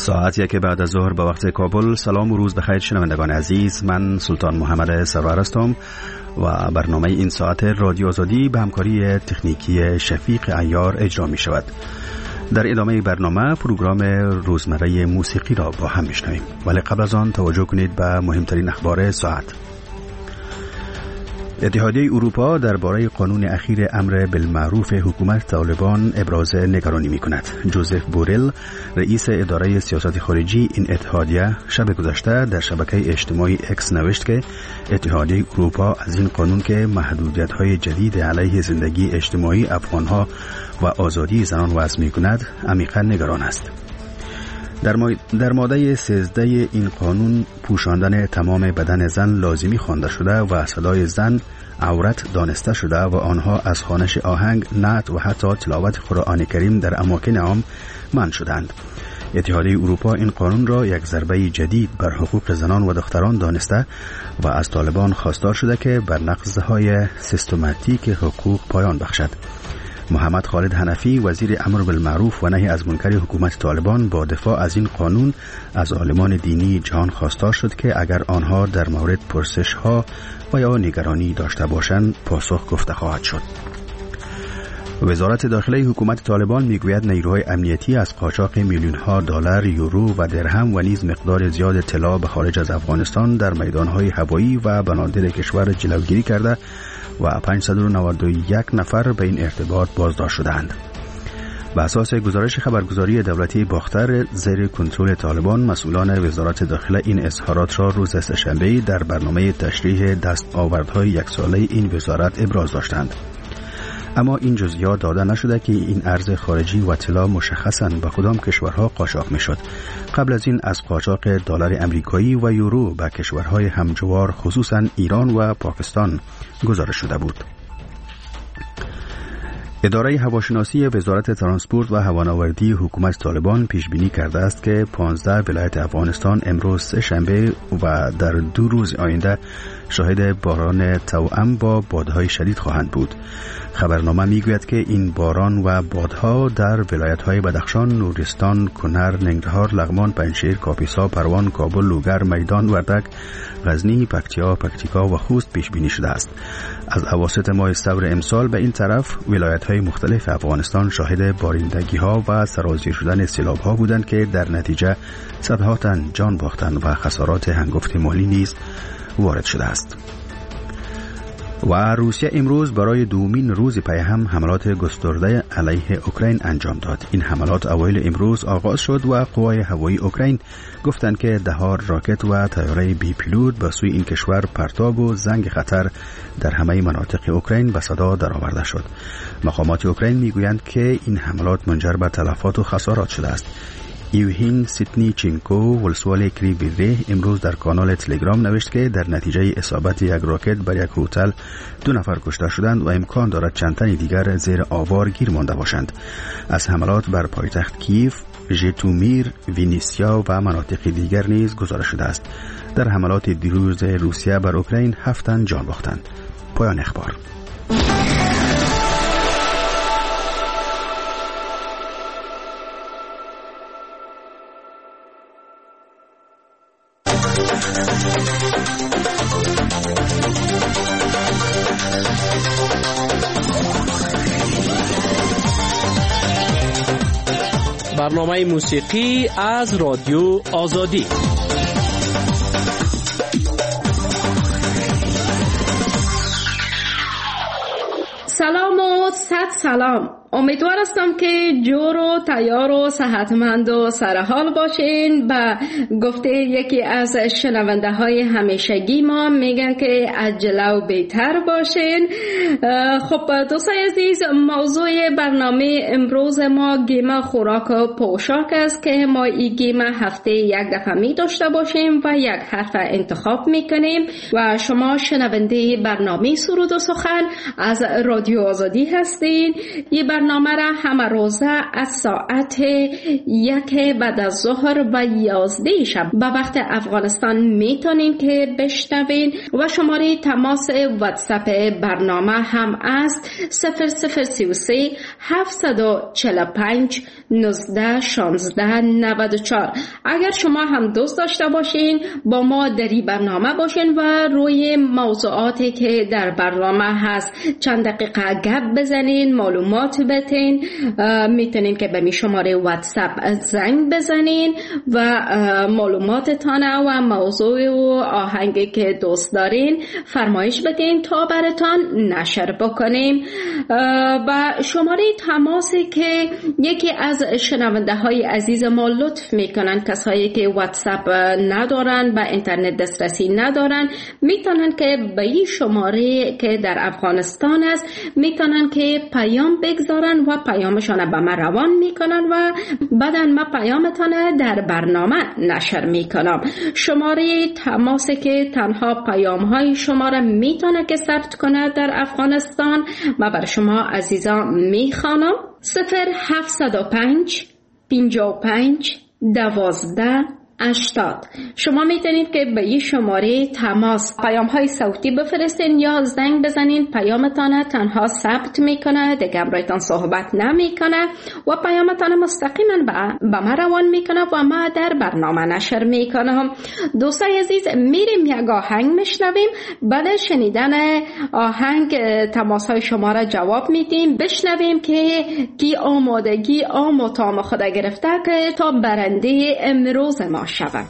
ساعت 1 بعد از ظهر به وقت کابل. سلام و روز بخیر شنوندگان عزیز، من سلطان محمد سرور هستم و برنامه این ساعت رادیو آزادی به همکاری تکنیکی شفیق عیار اجرا می شود. در ادامه برنامه پروگرام روزمره موسیقی را با هم میشنویم، ولی قبل از آن توجه کنید به مهمترین اخبار ساعت. اتحادیه اروپا درباره قانون اخیر امر بالمعروف حکومت طالبان ابراز نگرانی می‌کند. جوزف بورل، رئیس اداره سیاست خارجی این اتحادیه، شب گذشته در شبکه اجتماعی اکس نوشت که اتحادیه اروپا از این قانون که محدودیت‌های جدید علیه زندگی اجتماعی افغان‌ها و آزادی زنان وضع می‌کند، عمیقاً نگران است. در ماده 13 این قانون پوشاندن تمام بدن زن لازمی خوانده شده و صدای زن عورت دانسته شده و آنها از خوانش آهنگ، نعت و حتی تلاوت قرآن کریم در اماکن عام منع شدند. اتحادیه اروپا این قانون را یک ضربه جدید بر حقوق زنان و دختران دانسته و از طالبان خواستار شده که بر نقض‌های سیستماتیک حقوق پایان بخشد. محمد خالد حنفی، وزیر امر بالمعروف و نهی از منکر حکومت طالبان، با دفاع از این قانون از عالمان دینی جهان خواستار شد که اگر آنها در مورد پرسش‌ها و یا نگرانی داشته باشند پاسخ گفته خواهد شد. وزارت داخلی حکومت طالبان میگوید نیروهای امنیتی از قاچاق میلیون‌ها دلار، یورو و درهم و نیز مقدار زیاد طلا به خارج از افغانستان در میدان‌های هوایی و بنادر کشور جلوگیری کرده و 591 نفر به این ارتباط بازداشت شدند. به اساس گزارش خبرگزاری دولتی باختر زیر کنترل طالبان، مسئولان وزارت داخله این اظهارات را روز سه‌شنبه در برنامه تشریح دستاوردهای یک ساله این وزارت ابراز داشتند. اما این جزئیات داده نشده که این ارز خارجی و طلا مشخصاً به کدام کشورها قاچاق میشد. قبل از این از قاچاق دلار امریکایی و یورو به کشورهای همجوار خصوصاً ایران و پاکستان گزارش شده بود. اداره هواشناسی وزارت ترانسپورت و هوانوردی حکومت طالبان پیش بینی کرده است که 15 ولایت افغانستان امروز سه‌شنبه و در 2 روز آینده شاهد باران توأم با بادهای شدید خواهند بود. خبرنامه میگوید که این باران و بادها در ولایت‌های بدخشان، نورستان، کنر، ننگرهار، لغمان، پنجشیر، کاپیسا، پروان، کابل، لوگر، میدان، وردک، غزنی، پکتیکا و خوست پیش بینی شده است. از اواسط ماه ثور امسال به این طرف ولایت‌های مختلف افغانستان شاهد بارندگی‌ها و سرازیر شدن سیلاب‌ها بودند که در نتیجه صدها تن جان باختند و خسارات هنگفت مالی نیز وارد شده است. و روسیه امروز برای دومین روز پی هم حملات گسترده علیه اوکراین انجام داد. این حملات اوایل امروز آغاز شد و قوای هوایی اوکراین گفتند که ده‌ها راکت و طیاره بی پیلوت به سوی این کشور پرتاب و زنگ خطر در همه مناطق اوکراین به صدا درآورده شد. مقامات اوکراین میگویند که این حملات منجر به تلفات و خسارات شده است. یوهین سیتنیچینکو، ولسوالی کریبیره، امروز در کانال تلگرام نوشت که در نتیجه اصابت یک راکت بر یک هتل 2 نفر کشته شدند و امکان دارد چند تن دیگر زیر آوار گیر مانده باشند. از حملات بر پایتخت کیف، ژیتومیر، وینیسیا و مناطق دیگر نیز گزارش شده است. در حملات دیروز روسیه بر اوکراین 7 تن جان باختند. پایان اخبار. برنامه موسیقی از رادیو آزادی. سلام و صد سلام. امیدوار هستم که جور و تیار و صحتمند و سرحال باشین. به گفته یکی از شنونده های همیشگی ما میگن که عجله و بهتر باشین. خب دوستان عزیز، موضوع برنامه امروز ما گیم خوراک و پوشاک است که ما این گیم هفته یک دفعه می داشته باشیم و یک حرف انتخاب میکنیم و شما شنونده برنامه سرود و سخن از رادیو رادیو آزادی هستین. این برنامه را همه روزه از ساعت 1 بعد از ظهر و 11 شب به وقت افغانستان میتونین که بشنوین و شماره تماس واتساپ برنامه هم است 0033 745 19 16 94. اگر شما هم دوست داشته باشین با ما در این برنامه باشین و روی موضوعاتی که در برنامه هست چند دقیقه گپ بزنین، معلومات بتین، میتونین که به می شماره واتساپ زنگ بزنین و معلوماتتان و موضوع و آهنگی که دوست دارین فرمایش بدین تا براتان نشر بکنیم. و شماره تماسی که یکی از شنونده های عزیز ما لطف میکنن، کسایی که واتساپ ندارن و اینترنت دسترسی ندارن، میتونن که به این شماره که در افغانستان است میتونن که پیام بگذارن و پیامشان به ما روان میکنن و بعدا ما پیامتان در برنامه نشر میکنم. شماره تماسی که تنها پیام های شما را میتونه که ثبت کنه در افغانستان و بر شما عزیزان میخوانم 0705 55 12 80. شما میتونید که به این شماره تماس پیام های صوتی بفرستین یا زنگ بزنین. پیامتان تنها ثبت میکنه، دیگه برایتان صحبت نمیکنه و پیامتان مستقیما به ما روان میکنه و ما در برنامه نشر میکنم. دوستای عزیز، میریم یک آهنگ میشنویم. بعد شنیدن آهنگ تماس های شما را جواب میدیم. بشنویم که کی آمادگی آموتام خود گرفته که تا برنده امروز ما شود.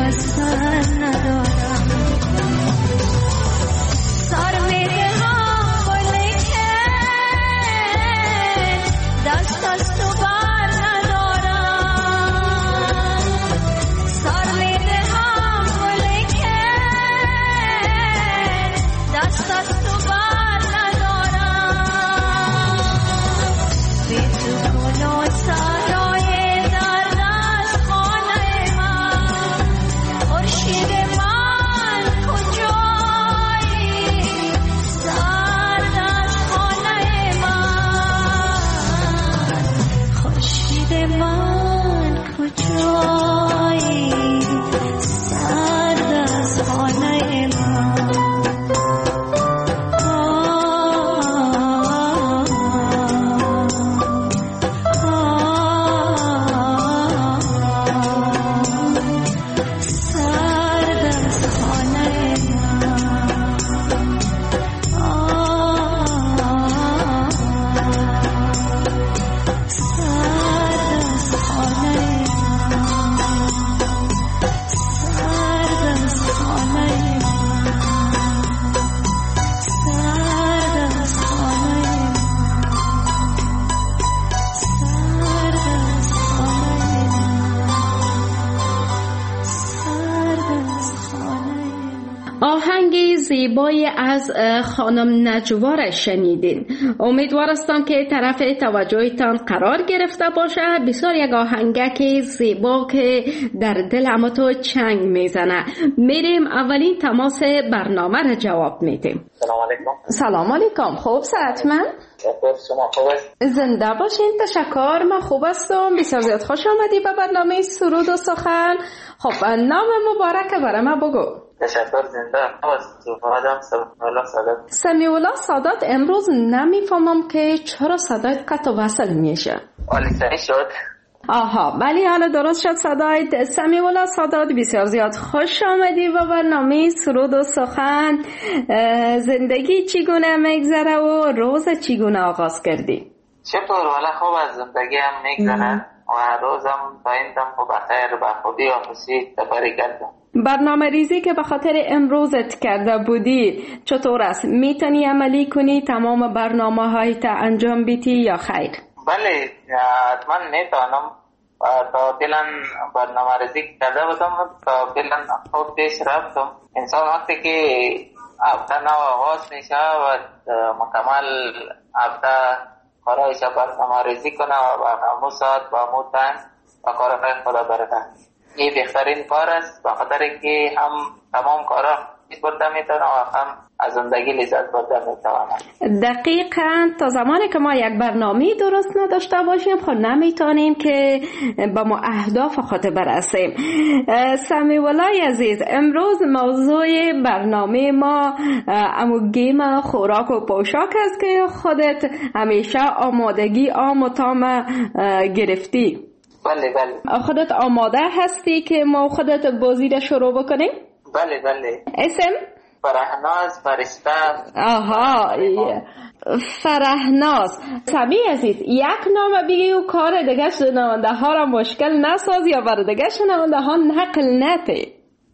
آهنگ زیبایی از خانم نجوا شنیدین. امیدوار هستم که طرف توجهتان قرار گرفته باشه. بسیار یک آهنگک زیبا که در دل همه تو چنگ میزنه. میریم اولین تماس برنامه را جواب میدیم. سلام علیکم. سلام علیکم. خوب صحتمند؟ شما خوب است؟ زنده باشین. تشکر. من خوب هستم. بسیار زیاد خوش آمدی به برنامه سرود و سخن. خب نام مبارک برای من بگو. تشکر. زنده سمیع الله سادات. امروز نمیفهمم که چرا صدایت قطع وصل میشه. ولی صحیح شد. آها بلی حالا درست شد صدایت. سمیع الله سادات بسیار زیاد خوش آمدی به برنامه سرود و سخن. زندگی چگونه میگذره و روز چگونه آغاز کردی؟ چطور؟ والا خوب از زندگی هم میگذره و روزم تا این دم خوب بخیر به خودی و خوشی سپری کردم. برنامه ریزی که به خاطر امروزت کرده بودی چطور است؟ میتونی عملی کنی تمام برنامه هایت انجام بیتی یا خیر؟ بله حتما میتونم. تا فعلا برنامه ریزی کرده بودم تا فعلا خوب پیش رفتم. انسان وقتی که هفته نو آغاز میشه و مکمل هفته کارایش برنامه ریزی کنه و همون ساعت و همون تایم و کارهای خدا برده. این بهترین کار است به خاطر که هم تمام کارا برده میتونه و هم از زندگی لذت برده میتونه. دقیقاً تا زمانی که ما یک برنامه درست نداشته باشیم خب نمیتونیم که با ما اهداف خود برسیم. سمیع الله عزیز، امروز موضوع برنامه ما امو گیم خوراک و پوشاک است که خودت همیشه آمادگی آم و تام گرفتی. بله بله. خودت آماده هستی که ما خودت بازی را شروع بکنیم؟ بله بله. اسم؟ فرهناز فرشته. آها فرهناز. سمیع عزیز یک نام بگی و کار دیگه شنونده ها را مشکل نساز یا برای دیگه شنونده ها نقل نتی.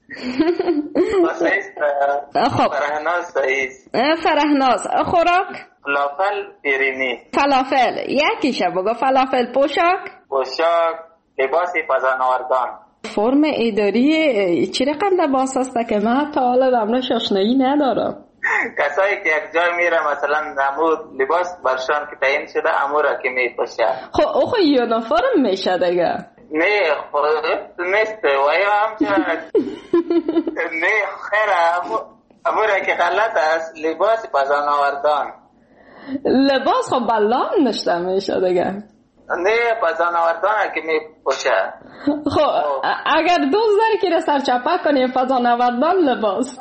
خب فرهناز فرهناز. خوراک؟ فلافل پیرینی. فلافل یکیشه بگو. فلافل. پوشاک؟ پوشاک لباس فضانوردان. فرم اداری چی رقم لباس هسته که من تا حالا دمراش آشنایی ندارم. کسایی که یک جای میره مثلا نمود لباس برشان که تعیین شده امورا که میپوشه. خب اوخو یونیفرم میشه دیگه. نه خود نیست و یا همچنان نه خیره امورا که غلط است لباس فضانوردان. لباس خب بلان نشته میشه دیگه. نه فضانوردان که میپوشه. خب اگر دوست داری که سرچپه کنی فضانوردان لباس.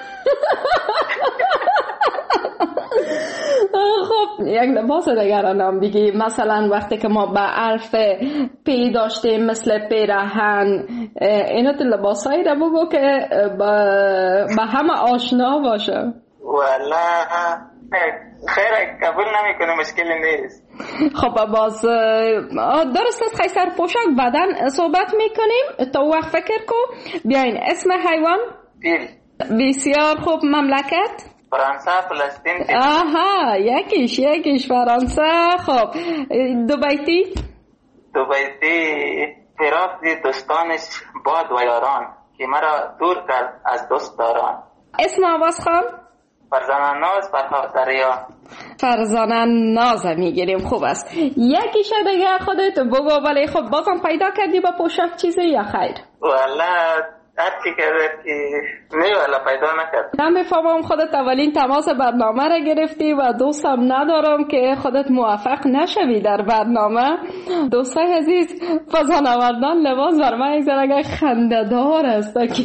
خب یک لباس دیگر را نام بگی. مثلا وقتی که ما به حرف پی داشتیم مثل پیراهن، اینا تو لباس هایی را بگو که به همه آشنا باشه. والا خیره قبول نمی کنه مشکلی نیست. خب باز درست است خیلی سر پوشاک بدن صحبت میکنیم. تو وقت فکر کو. بیاین اسم حیوان. فیل. بسیار خوب. مملکت. فرانسه. فلسطین. آها یکیش فرانسه. خب دوبیتی. فراق دوستانش باد و یاران که مرا دور کرد از دوست داران. اسم آواز خان. فرزانه ناز. فرهاد دریا. فرزانه ناز میگیریم. خوب است. یکیش دیگه خودت بگو. ولی خب بازم پیدا کردی با پوشاک چیزی یا خیر؟ والا هر چی کرده که والا پیدا نکرد. نمیفهمم خودت اولین تماس برنامه را گرفتی و دوستم ندارم که خودت موفق نشوی در برنامه. دوستای عزیز فضانوردان لباس بر من یک ذره خنده‌دار است که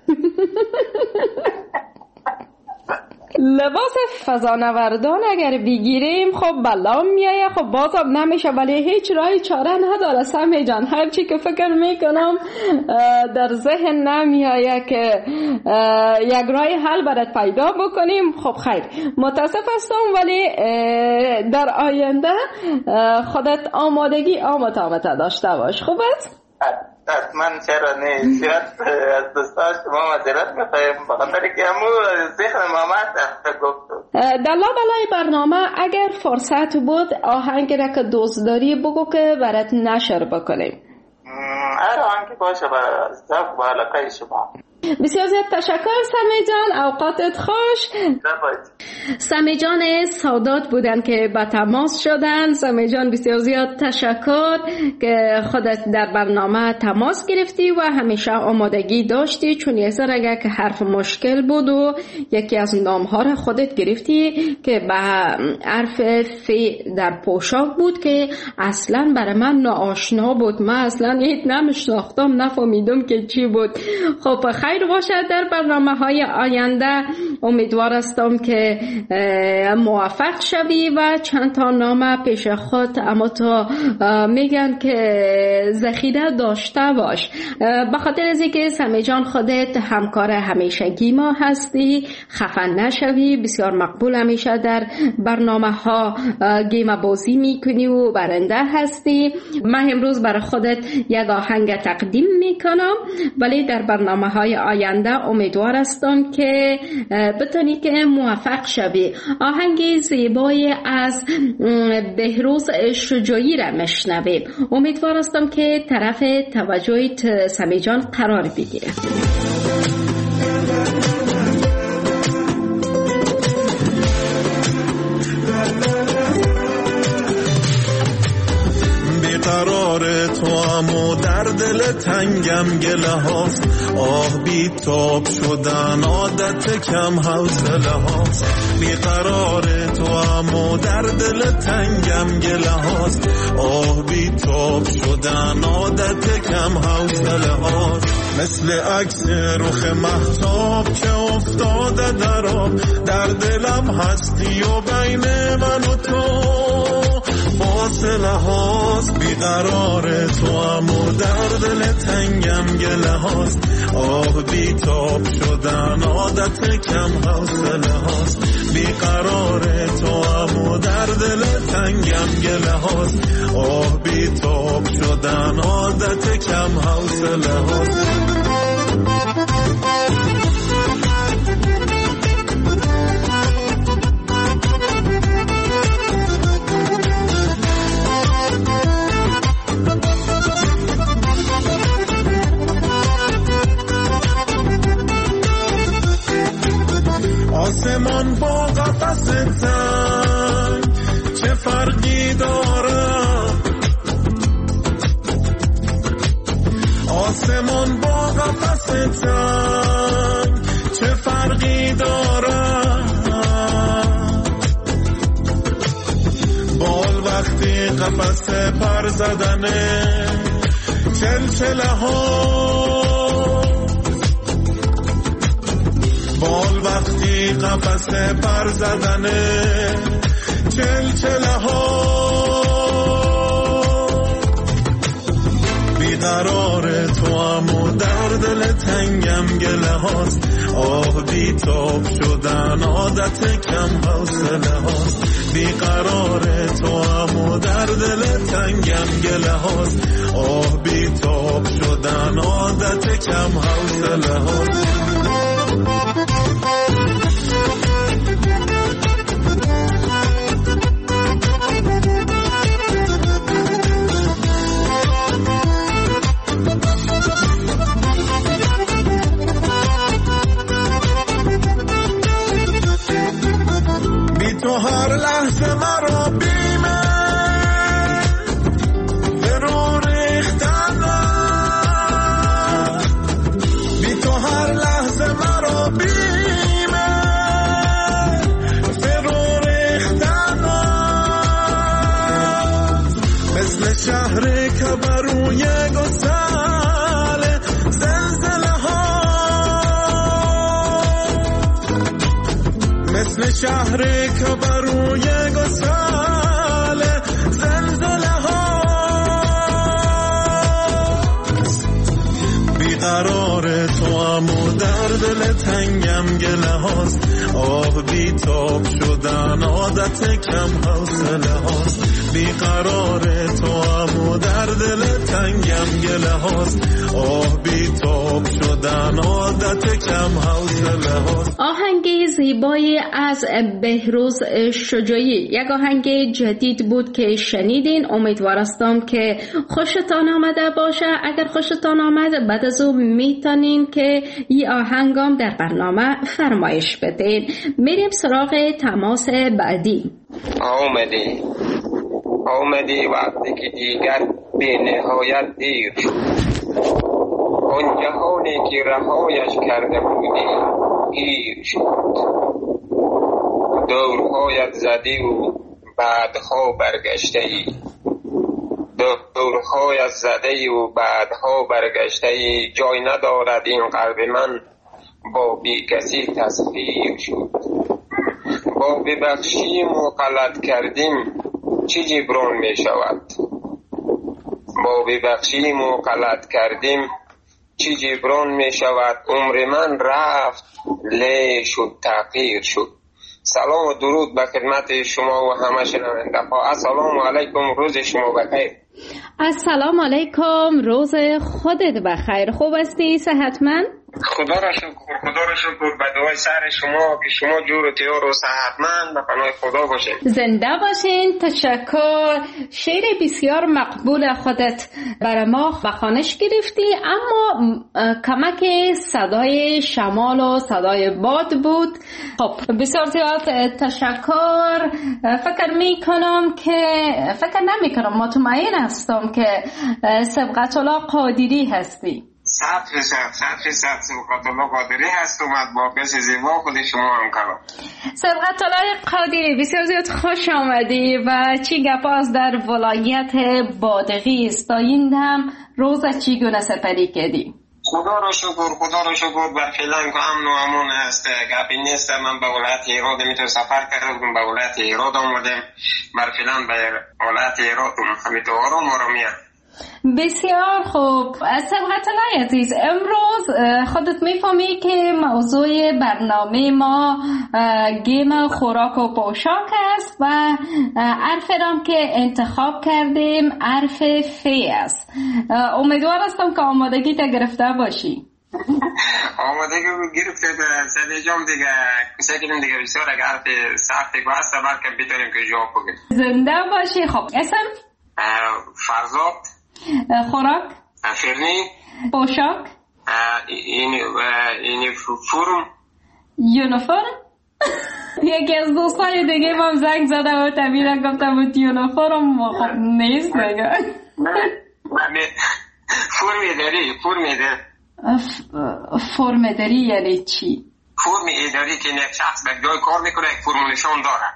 لباس فضانوردان اگر بگیریم خب بلا میایه. خب بازم نمیشه ولی هیچ راهی چاره نداره سمی جان. هرچی که فکر میکنم در ذهن نمیایه که یک راهی حل برات پیدا بکنیم. خب خیر متاسف هستم ولی در آینده خودت آمادگی آماده داشته باش. خوب است؟ حتما چرا نه. شاید از دوستان شما معذرت میخوایم بخاطر که همون ذهن محمد گفت. در لابلای برنامه اگر فرصت بود آهنگ را که دوست داری بگو که برات نشر بکنیم. هر آهنگ باشه برای ذوق و علاقه شما. بسیار زیاد تشکر سمی جان. اوقاتت خوش. سمی جان سادات بودن که با تماس شدن. سمی جان بسیار زیاد تشکر که خودت در برنامه تماس گرفتی و همیشه آمادگی داشتی، چون یه سر اگر که حرف مشکل بود و یکی از نامها را خودت گرفتی که به حرف فی در پوشاک بود که اصلا برای من ناآشنا بود. من اصلا هیچ نمیشناختم نفهمیدم که چی بود. خب خیر باشد در برنامه‌های آینده. امیدوار هستم که موفق شوی و چند تا نام پیش خود اما تو میگن که ذخیره داشته باش. به خاطر از اینکه سمی جان خودت همکار همیشگی ما هستی، خفن نشوی. بسیار مقبول همیشه در برنامه‌ها گیم بازی میکنی و برنده هستی. من امروز برای خودت یک آهنگ تقدیم میکنم ولی در برنامه‌های آینده امیدوار هستم که بتونی که موفق شوی. آهنگ زیبای از بهروز شجاعی را میشنویم. امیدوار هستم که طرف توجهت سمی جان قرار بگیره. قرار تو امو در دل تنگم گله هاست. آه بی تاب شدن عادت کم حوصله هاست. بی قرار تو امو در دل تنگم گله هاست. آه بی تاب شدن عادت کم حوصله هاست. مثل عکس رخ مهتاب که افتاده در آب، در دلم هستی و بین من و تو فاصله هاست. بیقرار تو امو در دل تنگم گله هاست. آه بی تاب شدن عادت کم حوصله هاست. بیقرار تو امو در دل تنگم گله هاست. آه بی تاب شدن عادت کم حوصله هاست. آسمان با قفس تنگ چه فرقی داره؟ آسمان با قفس تنگ چه فرقی داره؟ بال وقتی قفس پر زدنه چلچله ها، بال وقتی قفس پر زدنه چلچله ها. بیقرار تو امو در دل تنگم گله هاست. آه بی تاب شدن عادت کم حوصله هاست. بیقرار تو اما در دل تنگم گله هاست. آه بیتاب شدن عادت کم حوصله هاست. تو هر لحظه مرا بیمه فرو ریختن، بی تو هر لحظه مرا بیمه فرو ریختن، مثل شهر که بروی گسل زلزله ها، مثل شهر که بروی گسل زلزله ها، بیقرار تو اما در دل تنگم گله هاست. آه بیتاب شدن عادت کم حوصله هاست. بیقرار تو اما در دل تنگم گله هاست. آه بیتاب شدن عادت کم حوصله هاست. آهنگ زیبایی از بهروز شجاعی، یک آهنگ جدید بود که شنیدین. امیدوارم که خوشتان آمده باشه. اگر خوشتان آمد بعد از اون میتونین که این آهنگام در برنامه فرمایش بدین. میریم سراغ تماس بعدی. آمدی وقتی که دیگر به نهایت دیر شد، اون جهانی که رهایش کرده بودی گیر شد. دورهایت زدی و بعدها برگشته ای، دورهایت زده و بعدها برگشته ای. جای ندارد این قلب من با بی کسی تصویر شد. با ببخشیم و غلط کردیم چی جبران می شود؟ با ببخشیم و غلط کردیم چی جبران می شود؟ عمر من رفت لی شد تغییر شد. سلام و درود به خدمت شما و همه شنونده ها. السلام علیکم، روز شما بخیر. السلام علیکم، روز خودت بخیر. خوب هستی؟ صحتمند؟ خدا را شکر. به دعای سر شما که شما جور و تیار و صحتمند به پناه خدا باشین. زنده باشین. تشکر. شعر بسیار مقبول خودت برای ما به خوانش گرفتی، اما کمک صدای شمال و صدای باد بود. خب بسیار زیاد تشکر. فکر نمیکنم مطمئن هستم که سبقت الله قادری هستی. 100% سبقت الله قادری هست. اومد با قص زیبا خود شما هم کنم. سبقت الله قادری بسیار زیاد خوش آمدی و چی گپاس در ولایت بادغی است. این هم روز چی گونه سپری کردی؟ خدا را شکر. بر فعلا که امن و امان است. گپی نیست. من به ولایت ایراد میتونم سفر کردم، به ولایت ایراد آمدم. بر فعلا به ولایت ایراد همیتو آرامیه. بسیار خوب. سبقت الله عزیز، امروز خودت میفهمی که موضوع برنامه ما گیم خوراک و پوشاک است و حرف رام که انتخاب کردیم حرف فی است. امیدوار هستم که آمادگی تا گرفته باشی. آمادگی گرفته سر جام دیگه کسکیم دیگه بسیار اگر حرف سختی که هست بلکه بتونیم که جواب بگیم. زنده باشی. خب اسم؟ فرزاد. خوراک؟ فرنی. پوشاک؟ یونیفرم. یکی از دوستای دیگه هم زنگ زده و تبیرن گفتم بود یونیفرم. خب نیست دیگه. فرم اداری یعنی چی؟ فرم اداری که یک شخص به جای کار میکنه یک فرم نشان داره.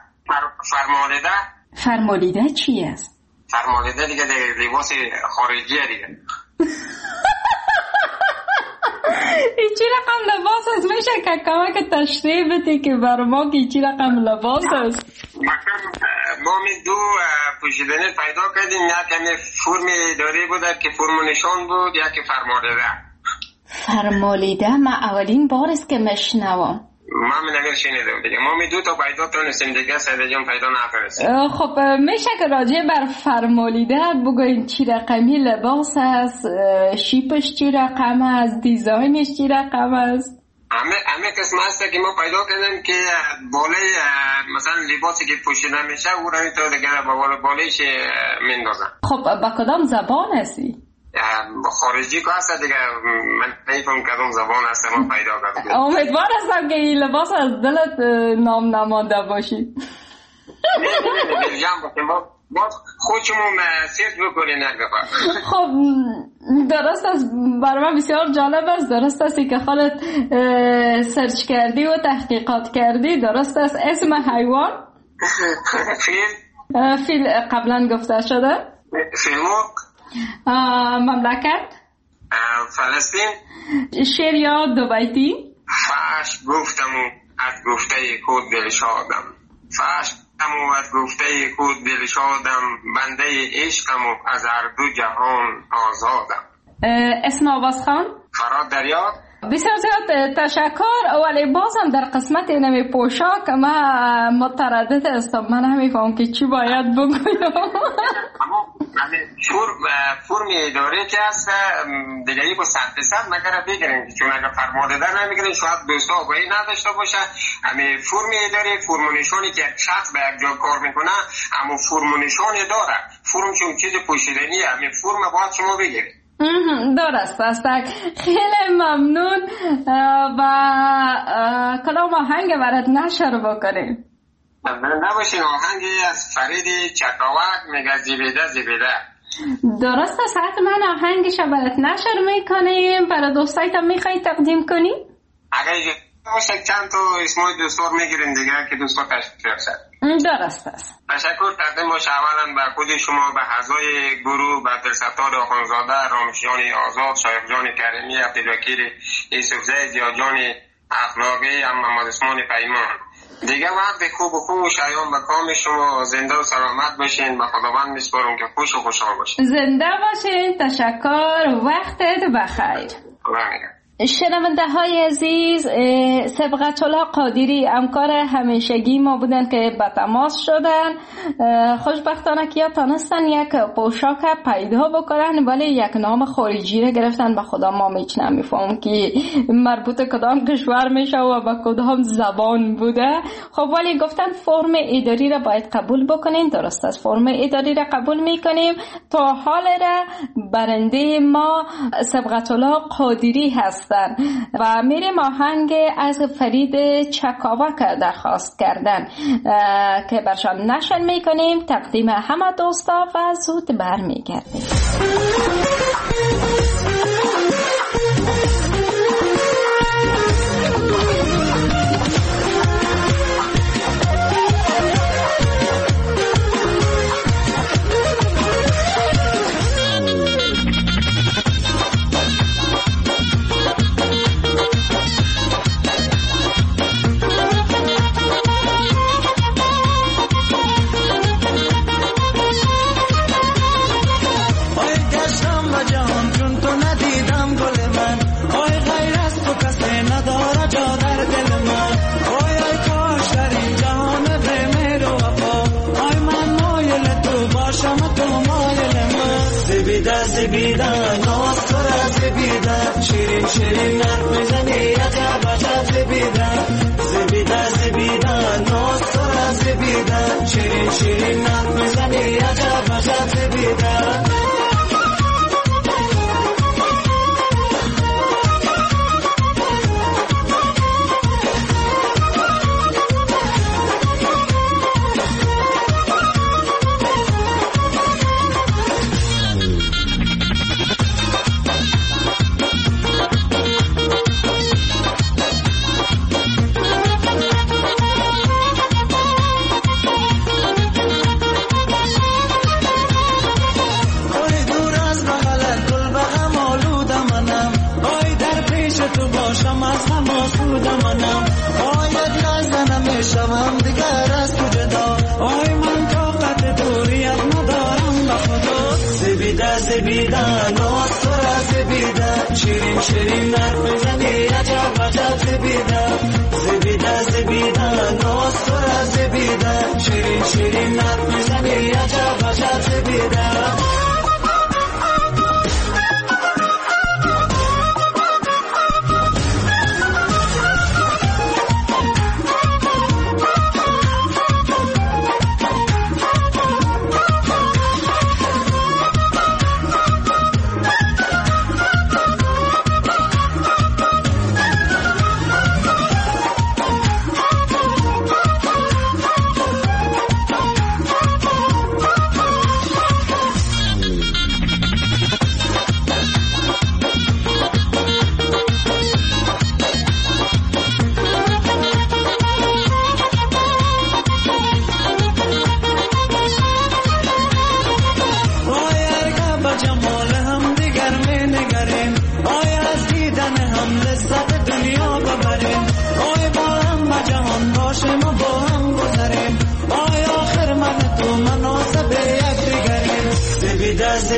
فرمالیده چی است؟ فرمالیده دیگه لباس خارجیه دیگه. ایچی رقم لباس است؟ میشه که کمک تشریح بدی که برای ما که ایچی رقم لباس است؟ ما می دو پوشیدنی پیدا کردیم، یک همی فرم اداری بوده که فرم نشان بود، یک فرمالیده. فرمالیده من اولین بار است که مشنوم. من نمی‌دونم شنیدم دیگه. ما می دو تا پیدا تونستیم دیگه سید جان پیدا نتونستیم. خب میشه که راجع بر فرمالیده بگوین چی رقمی لباس است، شیپش چی رقم است، دیزاینش چی رقم است؟ همه قسم هست که ما پیدا کردیم که بالای مثلا لباسی که پوشیده میشه او را تو دیگه بالایش میندازن. خب با کدام زبان هستی؟ خارجی که هست دیگه، من نمی‌فهمم کدام زبان هست ما پیدا کردیم. امیدوار هستم که این لباس از دلت نام نمانده باشی. نه ما خودمون سرچ بکنیم نگفت. خب درست است، برای من بسیار جالب است. درست است که خودت سرچ کردی و تحقیقات کردی. درست است. اسم حیوان؟ فیل قبلا گفته شده. فیلموک. مملکت؟ فلسطین. شعر یا دو بیتی؟ فاش گفتمو از گفته کود دل شادم، فاش گفتمو از گفته کود دل شادم، بنده عشقمو از هر دو جهان آزادم. اسم آواز خان؟ فراد دریا. بسیار زیاد تشکر. ولی بازم در قسمت اینمی پوشاک من متردد هستم، من نمیفهم که چی باید بگویم. فرم اداره که هست دیگه یک 100% نگره بگیریم، چون اگر فرمانده نمیگیریم شاید دوستا آگاهی نداشته باشه. همین فرم اداره فرم و نشانی که شخص به یک جا کار میکنه اما فرم و نشانی داره. فرم چون چیز پوشیدنیه، همین فرم باید شما بگیرید. درست است. خیلی ممنون و کلام آهنگ برات نشر بکنیم. نباشین آهنگی از فرید چکاوک میگه زیبیده زیبیده. درست است. حتما آهنگش برات نشر میکنیم. برای دوستایتم میخوایی تقدیم کنی؟ اگر باشه چند تا اسمای دوستار میگیریم دیگه که دوستا تشکر شد. درست است. تشکر تقدیم باشه اولا به خود شما، به اعضای گروه، به عبدالستار آخوندزاده، رامشیان آزاد، شایخ جان کریمی، عبدالوکیل یوسفزی، زیادجان اخلاقی، محمد عثمان پیمان. دیگه وقت خوب و شایان به کام شما. زنده و سلامت باشین. به خداوند میسپارم که خوش و خوشحال باشین. زنده باشین. تشکر. وقتت بخیر. شنونده های عزیز، سبقت الله قادری همکار همیشگی ما بودن که به تماس شدن. خوشبختانه که تانستن یک پوشاک پیدا بکنن ولی یک نام خارجی را گرفتن. به خدا ما هیچ نمیفهمم که مربوط کدام کشور میشه و به کدام زبان بوده. خب ولی گفتن فرم اداری را باید قبول بکنین. درست است، فرم اداری را قبول میکنیم. تا حال را برنده ما سبقت الله قادری هست و میریم آهنگ از فرید چکاوک درخواست کردن که برشان نشر میکنیم. تقدیم همه دوستا و زود برمیگردیم. زبیده ناز تو را زبیده شیرین شیرین حرف میزنی عجب عجب زبیده زبیده زبیده ناز تو را زبیده شیرین شیرین حرف میزنی عجب عجب زبیده. زبیده ناز تو را زبیده شیرین شیرین حرف میزنی عجب عجب زبیده زبیده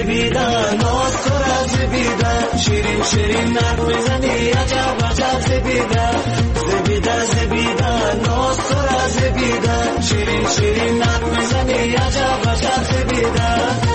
زبیدن ناز تو را زبیدن شیرین شیرین حرف میزنی عجب عجب زبیدن زبیدن زبیدن ناز تو را زبیدن شیرین شیرین حرف میزنی عجب عجب زبیدن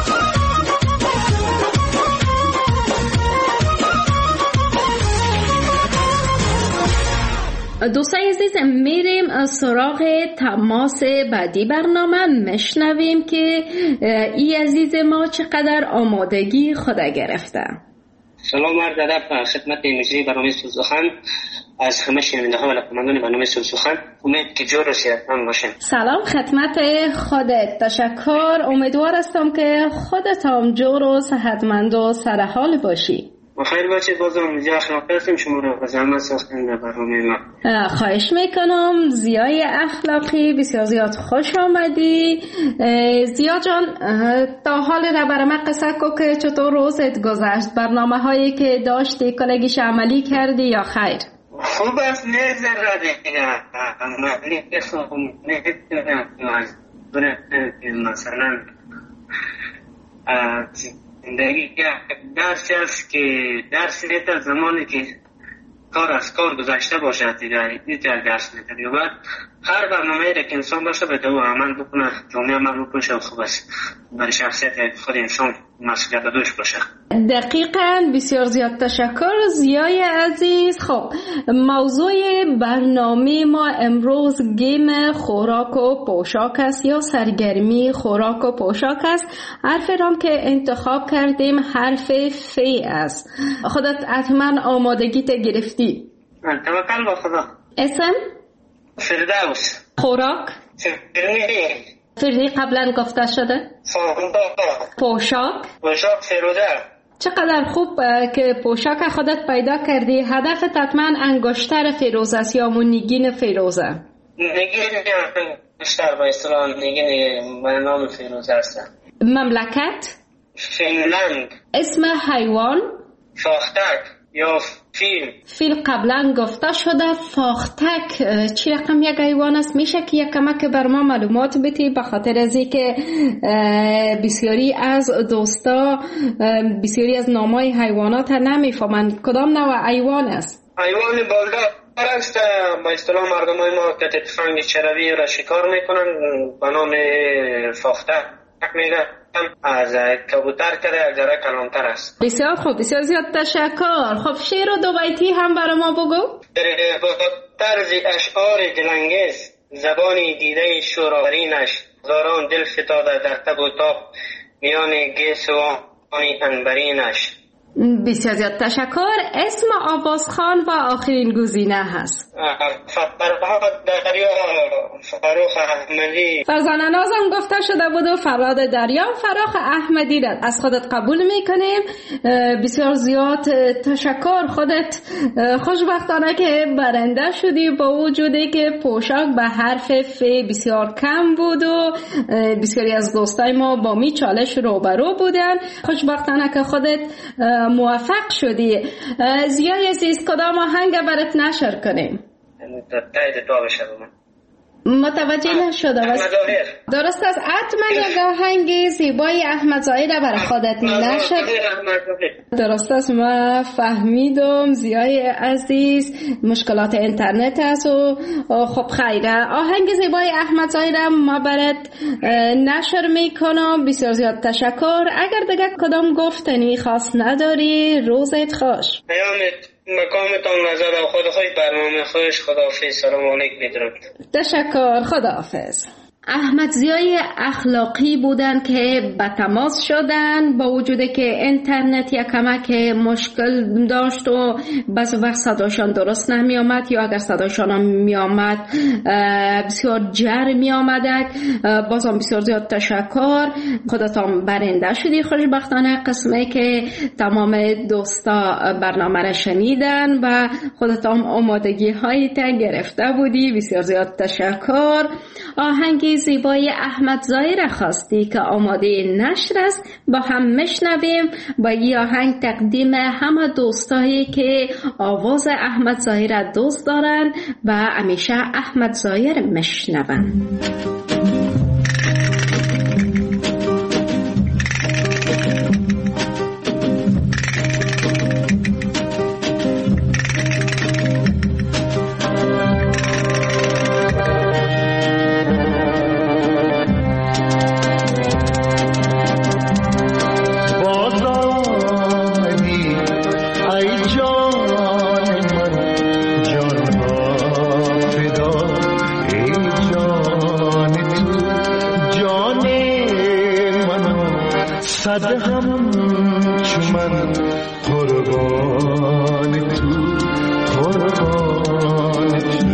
دوستای عزیز، میریم سراغ تماس بعدی برنامه. میشنویم که ای عزیز ما چقدر آمادگی خود گرفته. سلام عرض ادب خدمت مجری برنامه سوسخن از همه شنونده ها و علاقه‌مندان برنامه سوسخن. امید که جور و صحتمند باشین. سلام خدمت خودت، تشکر. امیدوار هستم که خودت هم جور و صحتمند و سرحال باشی. بخیر باشید. بازم اینجا اخلاقی هستیم شما رو به زحمت ساختن در برنامه ما. خواهش میکنم. ضیای اخلاقی، بسیار زیاد خوش آمدی. ضیا جان، تا حال را برای من قصه کو که چطور روزت گذشت؟ برنامه هایی که داشتی کلگیش عملی کردی یا خیر؟ خوب است، نگذره دیگه. مثلا زندگی درسی است که درس نیت زمانی که کار از کار گذشته باشد دیگه دیگر درس نیت دیگه. بعد هر برنامه‌ای که انسان باشه به دو عمل بکنه، جامعه عمل بکنه و خوب است برای شخصیت خود انسان مسئولیت دوش باشه. دقیقاً. بسیار زیاد تشکر ضیای عزیز. خب موضوع برنامه ما امروز گیم خوراک و پوشاک است یا سرگرمی خوراک و پوشاک است. حرف رام که انتخاب کردیم حرف ف است. خودت حتما آمادگیت گرفتی؟ توکل با خدا. اسم؟ فردوس. خوراک؟ فردی قبلا گفته شده؟ پوشاک؟ پوشاک فیروزه. چقدر خوب که پوشاک خودت پیدا کردی. هدفت حتما انگشتر فیروزه است یا نیگین فیروزه؟ نیگین انگشتر با اصطلاح نیگین به نام فیروزه است. مملکت؟ فنلند. اسم حیوان؟ فاختک یا فیل. فیل قبلا گفته شده. فاختک چی رقم یک حیوان است؟ میشه که یک کمک بر ما معلومات بدی؟ به خاطر از اینکه بسیاری از دوستا بسیاری از نامای حیوانات نمیفهمند. کدام نوع حیوان است؟ حیوان بالدار است. با اصطلاح مردمای ما که تفنگ چروی را شکار میکنن به نام فاختک میگن. از کبوتر کرده از جره کلانتر است. بسیار خوب، بسیار زیاد تشکر. خب شعر و دو بیتی هم برای ما بگو. با طرز اشعار دلانگیز زبانی دیده شورآورینش زاران دل فتاده در تب و تاب میان گیس و آنی انبرینش. بسیار زیاد تشکر. اسم آوازخان و آخرین گزینه هست؟ فراخ احمدی. فرزانه نازم گفته شده بود و فراد دریا. فراخ احمدی را از خودت قبول میکنیم. بسیار زیاد تشکر. خودت خوشبختانه که برنده شدی با وجودی که پوشاک به حرف ف بسیار کم بود و بسیاری از دوستای ما با می چالش روبرو بودن. خوشبختانه که خودت موفق شدی. ضیای عزیز، کدام آهنگ برات نشر کنیم؟ تایید دعا بشه. متوجه نشده. درست است. حتما یک آهنگ زیبای احمد ظاهر برای خودت نشر. درست است، ما فهمیدم. ضیای عزیز مشکلات اینترنت است و خب خیره. آهنگ زیبای احمد ظاهر ما برات نشر میکنم. بسیار زیاد تشکر. اگر دیگه کدام گفتنی خاص نداری روزت خوش. مقامتان نظر و خداحافظ. برنامه خوش. خداحافظ. سلام علیکم. بدرود. تشکر. خداحافظ. احمد ضیای اخلاقی بودن که به تماس شدن با وجودی که اینترنت یک کمک مشکل داشت و بعض وقت صداشان درست نمی آمد یا اگر صداشان هم می آمد بسیار جر می آمدک. بازم بسیار زیاد تشکر. خودتان برنده شدی خوشبختانه قسمه که تمام دوستا برنامه را شنیدن و خودتان آمادگی هایی تا گرفته بودی. بسیار زیاد تشکر. آهنگی زیبای احمد ظاهر خواستی که آماده نشر است، با هم میشنویم. با این آهنگ تقدیم همه دوستایی که آواز احمد ظاهر دوست دارن و همیشه احمد ظاهر میشنون. صد همچو من قربان تو قربان تو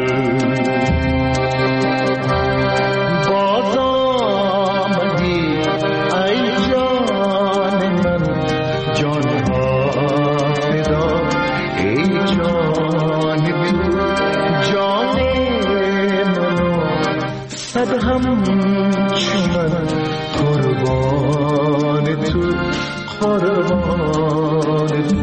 باز آمدی ای جان من جان ها فدا ای جان تو جان منو صد همچو من قربان تو قربان تو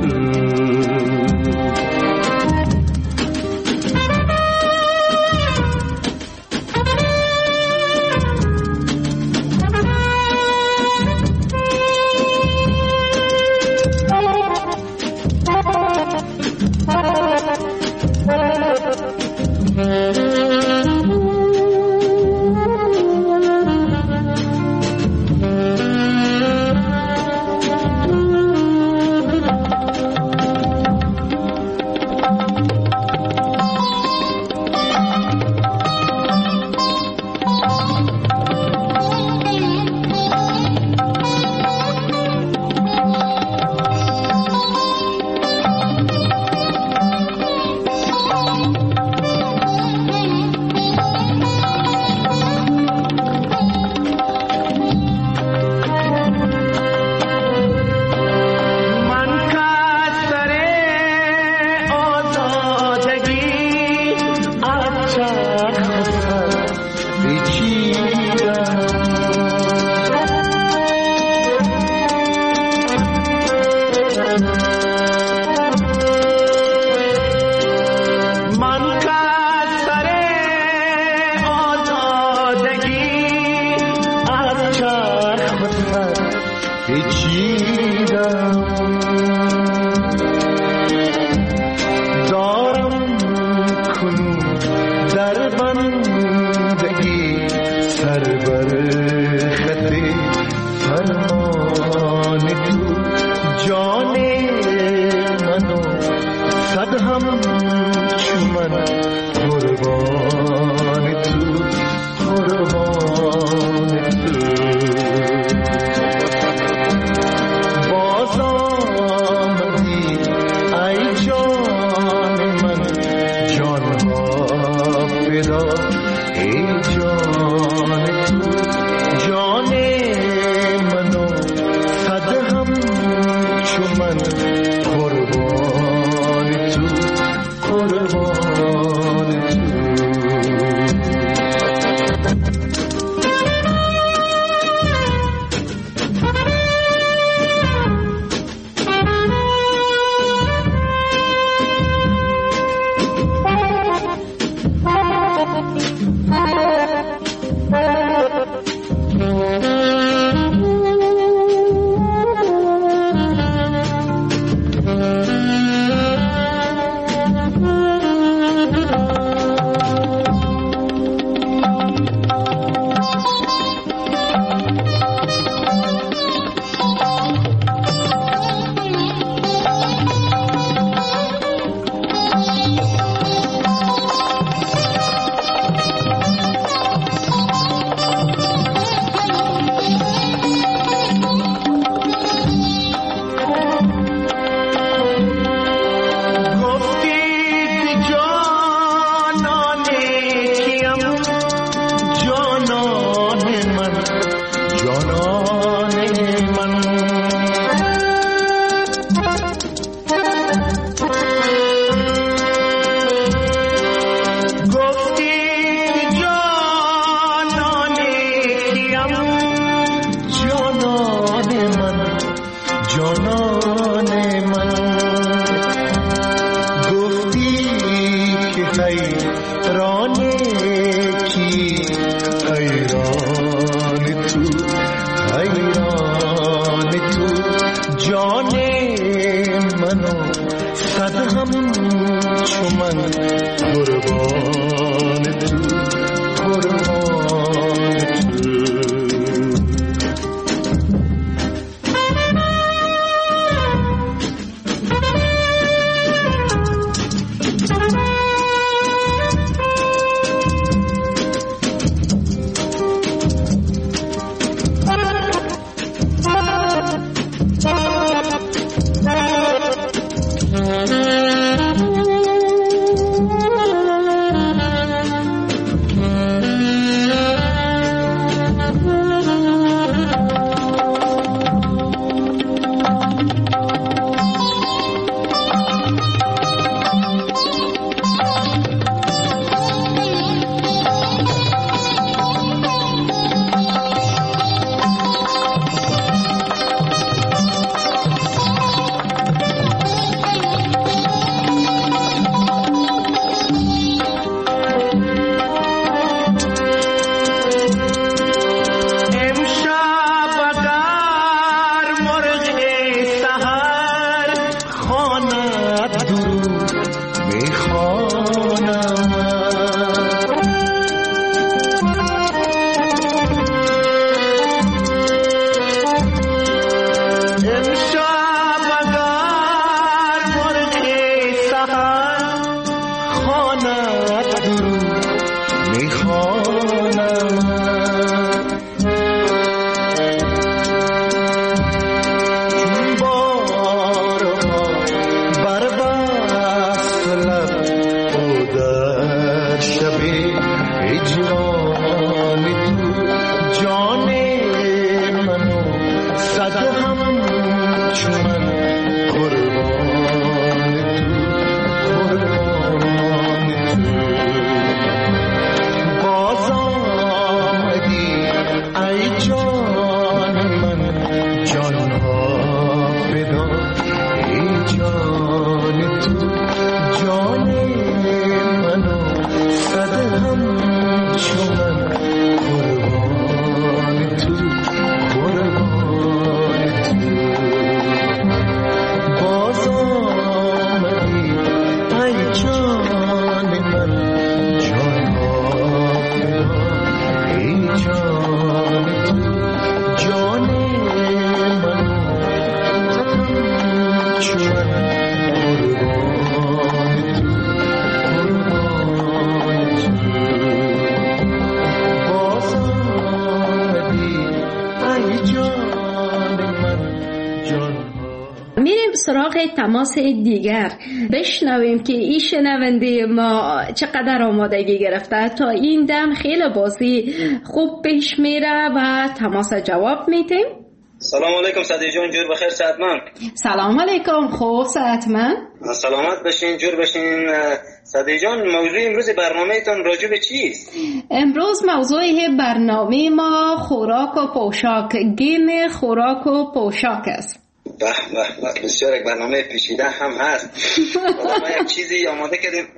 سراغ تماس دیگر بشنویم که این شنونده ما چقدر آمادگی گرفته. تا این دم خیلی بازی خوب پیش میره و تماس جواب میتیم. سلام علیکم صدیق جان، جور بخیر صحتمند. سلام علیکم، خوب صحتمند. سلامت باشین، جور باشین. صدیق جان، موضوع امروز برنامه‌تون راجع به چیست؟ امروز موضوع برنامه ما خوراک و پوشاک، گیم خوراک و پوشاک است. به بسیار یک برنامه پیچیده هم هست. ما یک چیزی آماده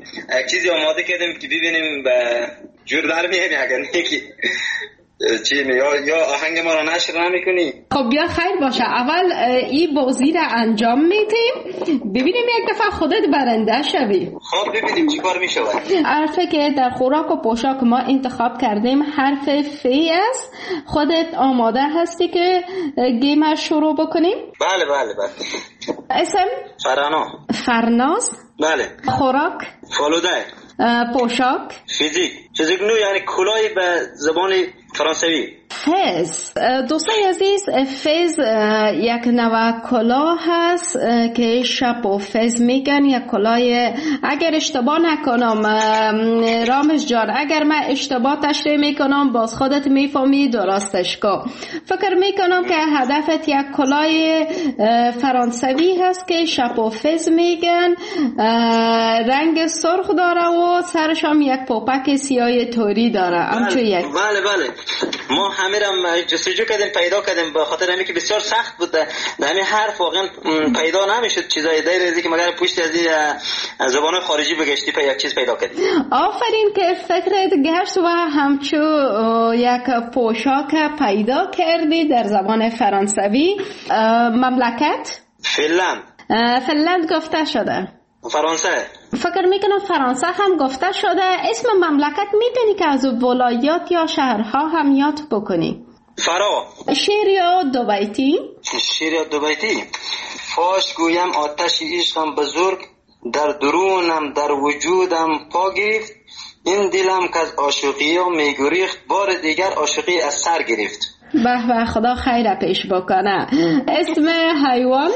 کردیم که ببینیم به جور در میاد اگر نیکی چی یا آهنگ ما رو نشر نمیکنی؟ خب بیا خیر باشه، اول این بازی رو انجام میدیم ببینیم یک دفعه خودت برنده شوی. خب ببینیم چی کار میشه. حرفی که در خوراک و پوشاک ما انتخاب کردیم حرف فی است. خودت آماده هستی که گیم شروع بکنیم؟ بله. اسم؟ فرناز. بله. خوراک؟ فالوده. پوشاک؟ فیزیک نو، یعنی کلاهی به زبان فرانسوی. فز. دوستای عزیز، فز یک نوع کلاه هست که شپ و فز میگن. یک کلاه، اگر اشتباه نکنم رامز جان، اگر من اشتباه تشریح میکنم باز خودت میفهمی درستش کن. فکر میکنم که هدفت یک کلاه فرانسوی هست که شپ و فز میگن. رنگ سرخ داره و سرش هم یک پوپک سیاه توری داره. بله. ما همه را جستجو کردیم، پیدا کردیم، به خاطر همین که بسیار سخت بود. در همین حرف واقعا پیدا نمیشد چیزای دیگه که مگر پشت از زبان خارجی بگشتی یک چیز پیدا کردیم. آفرین که فکرت گشت و همچو یک پوشاک پیدا کردی در زبان فرانسوی. مملکت؟ فنلند گفته شده. فرانسه. فکر میکنم فرانسه هم گفته شده. اسم مملکت میتونی که از ولایات یا شهرها هم یاد بکنی. شعر یا دو بیتی؟ فاش گویم آتش عشقم بزرگ در درونم در وجودم پا گرفت. این دلم که از عاشقی ها میگریخت بار دیگر عاشقی از سر گرفت. به خدا خیر پیش بکنه. اسم حیوان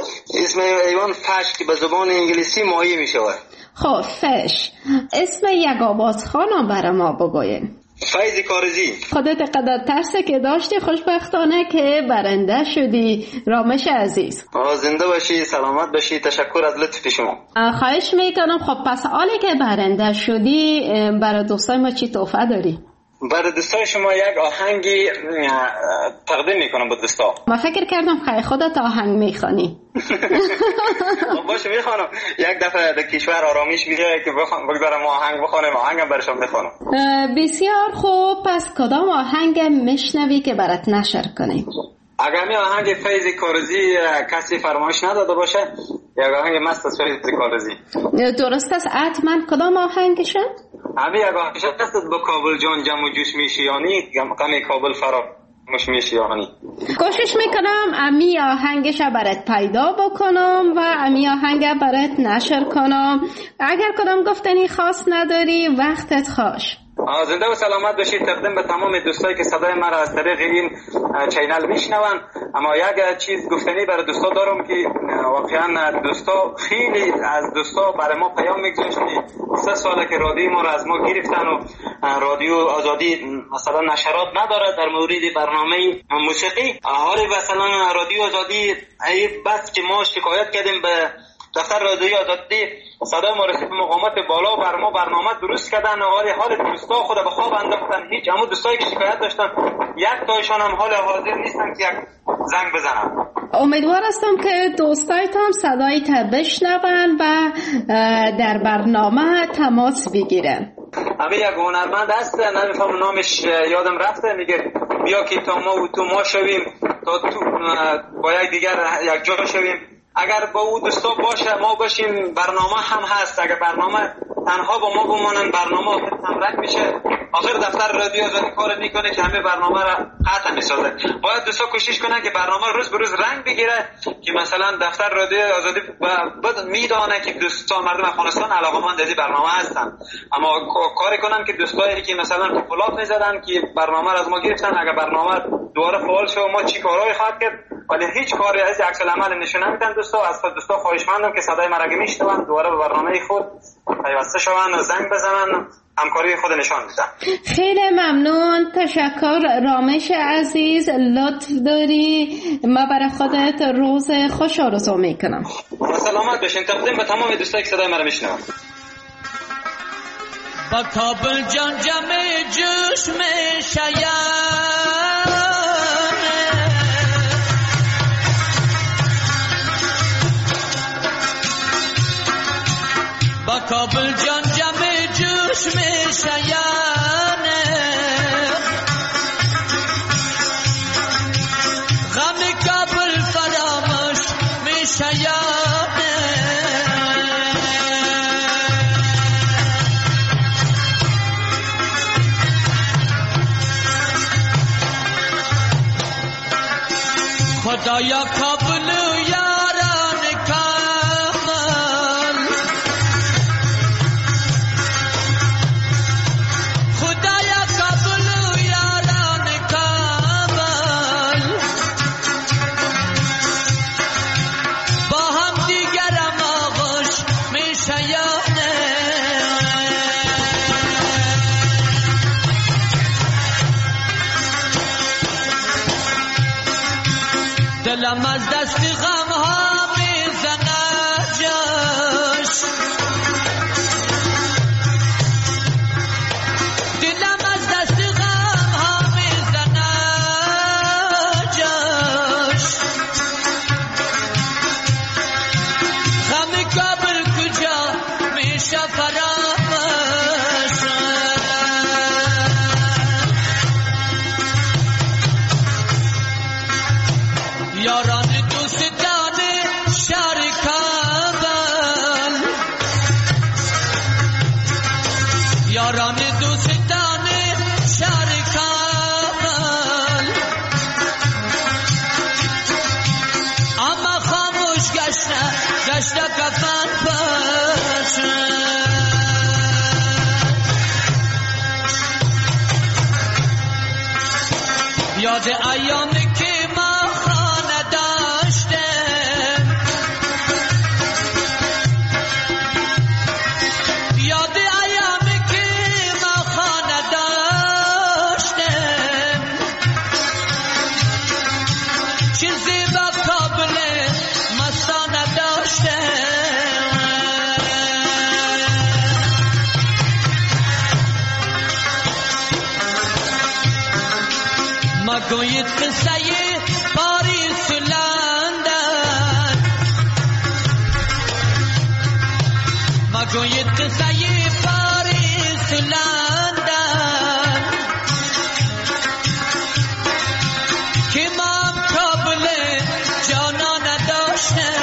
فش که به زبان انگلیسی ماهی می شود. خب فش. اسم یک آوازخوان برای ما بگوین. فیض کارزی. خودت قدر ترسی که داشتی، خوشبختانه که برنده شدی. رامش عزیز زنده باشی، سلامت باشی، تشکر از لطف شما. خواهش میکنم. خب پس حالی که برنده شدی برای دوستای ما چی تحفه داری؟ برای دوستای شما یک آهنگی تقدیم میکنم با دوستا. ما فکر کردم خیلی خودت آهنگ میخوانی. باشه میخوانم. یک دفعه در کشور آرامش میگه که بگذارم آهنگ بخونم، آهنگم برشان میخوانم. بسیار خوب. پس کدام آهنگ میشنوی که برات نشر کنیم؟ اگر می آهنگ فیض کارزی کسی فرمایش نداده باشه، یک آهنگ مست از فیض کارزی. درست است. حتما کدام آهنگشه؟ همین یک آهنگش است با کابل جان جم و جوش میشیانی، غم کابل فراموش میشیانی. کوشش میکنم امی آهنگش برات پیدا بکنم و امی آهنگ برات نشر کنم. اگر کدام گفتنی خاص نداری وقتت خوش. زنده و سلامت باشید. تقدیم به تمام دوستایی که صدای من را از طریق این چینل میشنون. اما یک چیز گفتنی برای دوستا دارم که واقعا دوستا، خیلی از دوستا برای ما پیام میگذاشتن. 3 ساله که رادیو ما را از ما گرفتن و رادیو آزادی مثلا نشرات نداره در مورد برنامه موسیقی. حالی مثلا رادیو آزادی ای بس که ما شکایت کردیم به دفتر رادیو آزادی، صدای ما رسید مقامات بالا بر ما برنامه درست کردن، حال دوستا خود به خواب انداختن. هیچ همون دوستایی که شکایت داشتن یک تایشان هم حال حاضر نیستن که یک زنگ بزنن. امیدوار هستم که دوستایتان صدایت بشنون و در برنامه تماس بگیرن. همین یک هنرمند هست، نمیفهم نامش یادم رفته، میگه بیا که تا ما و تو ما شویم، تا تو با یک دیگر یک جا شویم. اگر با او دوستا باشه ما باشیم، برنامه هم هست. اگر برنامه تنها با ما بمانن برنامه آخر تمرک میشه. آخر دفتر رادیو آزادی کار میکنه که همه برنامه را قطع میسازه. باید دوستا کوشش کنن که برنامه روز به روز رنگ بگیره، که مثلا دفتر رادیو آزادی میدانه که دوستا مردم افغانستان علاقه‌مند از برنامه هستن، اما کاری کنن که دوستایی که مثلا پولات میزدن که برنامه را از ما گرفتن، اگر برنامه دوباره فعال شه ما چی کارهای خواهد کرد، ولی هیچ کاری از عکس العمل نشون نمیدن. از دوستا خواهشمندم که صدای مرا میشنون دوباره به برنامه خود پیوسته شوند و زنگ بزنن، همکاری خود نشان بدن. خیلی ممنون. تشکر رامش عزیز، لطف داری. ما برای خودت روز خوش آرزو میکنم. سلامت باشین. تقدیم به تمام دوستایی که صدای مرا میشنون. با کابل جان جم جوش میشیم، با کابل جان جم جوش میشیم، غم کابل فراموش میشیم. خدایا کابل یاران کامل، خدایا کابل یاران کامل، با هم دیگر آغوش میشیم. دلم از دست غم ها میزنه جاش، دلم از دست غم ها میزنه جاش. غم کابل کجا میشه فراموش، یاران دوستان شهر کابل، یاران دوستان شهر کابل، اما خاموش گشته کفن پاش. یاد ایام مگوید قصه پاریس و لندن، مگوید قصه پاریس و لندن، که ما کابل جانا نداشتن.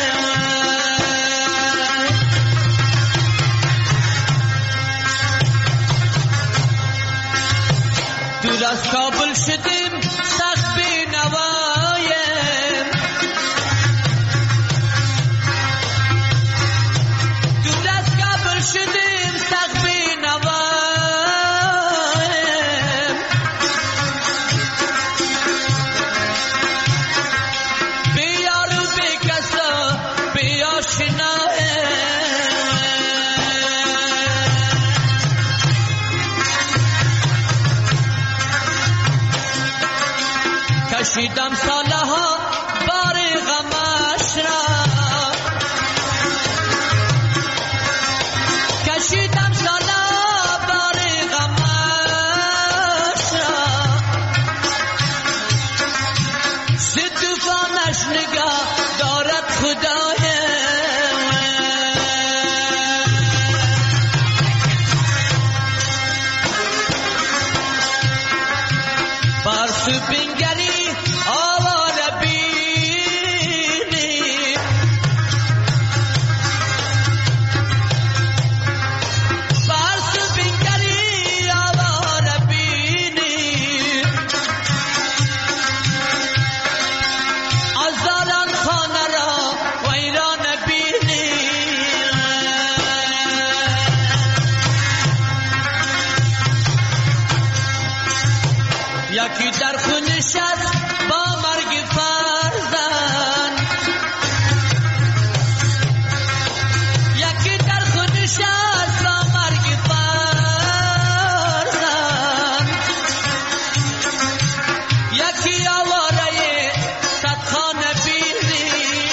دور از کابل شدیم سخت بینوایم، دور از کابل شدیم سخت بینوایم، بیار و بکسا بیاشنایم. کشیدم سالها بار غمش را، کشیدم سالها بار غمش را، ز طوفانش نگاه دارد خدایم. بارسو بنگری آواره بینی، بارسو بنگری آواره بینی، آزاران خانه را ویران بینی. یکی در خونش است با مرگ فرزند، یکی در خونش است با مرگ فرزند، یکی آواره صدخانه بینی.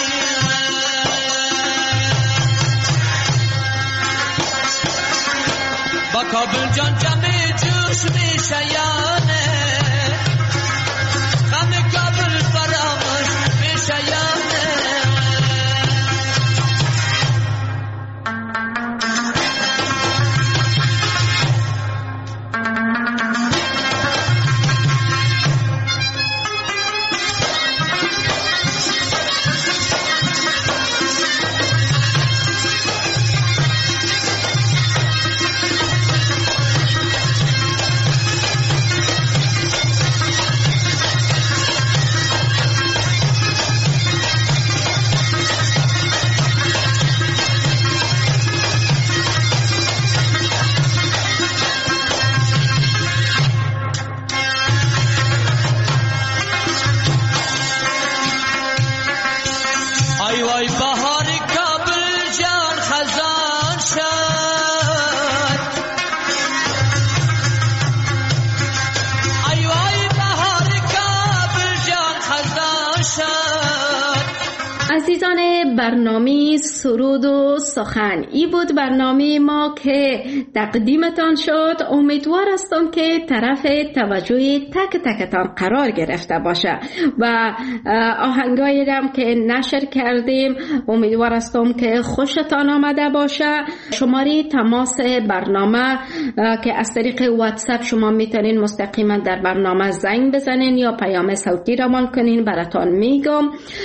با کابل جان جمع جوش میشه یانه، غم کابل فراموش میشه یانه. ای وای بهار کابل جان خزان شد، ای وای بهار کابل جان خزان شد. عزیزان برنامه سرود و سخن، ای بود برنامه ما که تقدیمتان شد. امیدوار هستم که طرف توجه تک تکتان قرار گرفته باشه و آهنگایی هم که نشر کردیم امیدوار هستم که خوشتان آمده باشه. شماره تماس برنامه که از طریق واتساپ شما میتونین مستقیما در برنامه زنگ بزنین یا پیام صوتی روان کنین، براتان میگم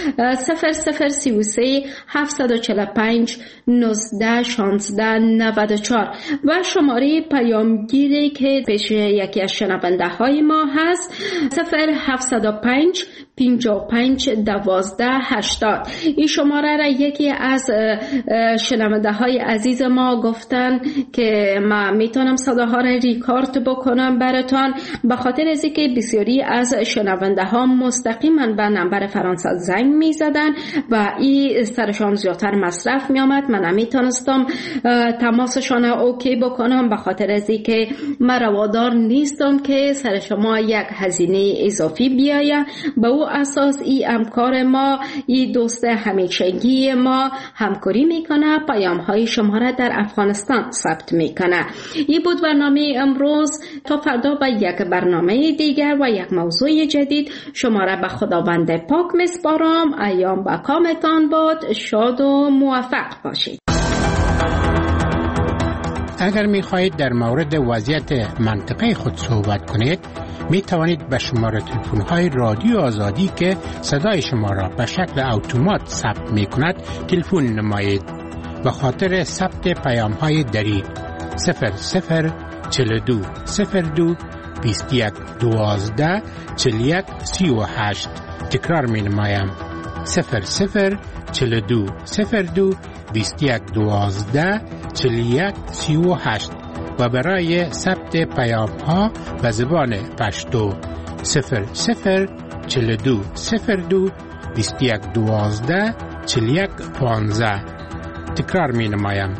0033 745 19 16 94 و شماره پیامگیری که پیش یکی از شنونده های ما هست 0705 55 12 80. این شماره را یکی از شنونده های عزیز ما گفتن که ما میتونم صداها را ریکارد بکنم براتان، به خاطر از اینکه بسیاری از شنونده ها مستقیما به نمبر فرانسه زنگ میزدن و این سرشان زیادتر مصرف میامد. من نمیتونستم تماسشان اوکی بکنم به خاطر از اینکه من روادار نیستم که سر شما یک هزینه اضافی بیاید. به او اساس ای همکار ما، ای دوست همیشگی ما همکاری میکنه، پیام های شما را در افغانستان ثبت میکنه. ای بود برنامه امروز. تا فردا با یک برنامه دیگر و یک موضوع جدید شما را به خداوند پاک میسپارم. ایام با کامتان باد. شاد و موفق باشید. اگر می خواهید در مورد وضعیت منطقه خود صحبت کنید، می توانید به شماره تلفن های رادیو آزادی که صدای شما را به شکل اتومات ثبت می کند تلفن نمایید. به خاطر ثبت پیام های دریغ 0042 02 21 12 41 38. تکرار می نمایم 0042 02 21 12 41 38 و برای ثبت پیام ها به زبان پشتو 0042 02 21 12 41 15. تکرار می نمایم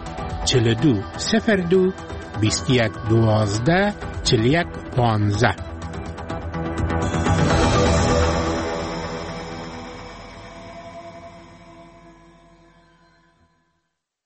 0042 02 21 12 41 15.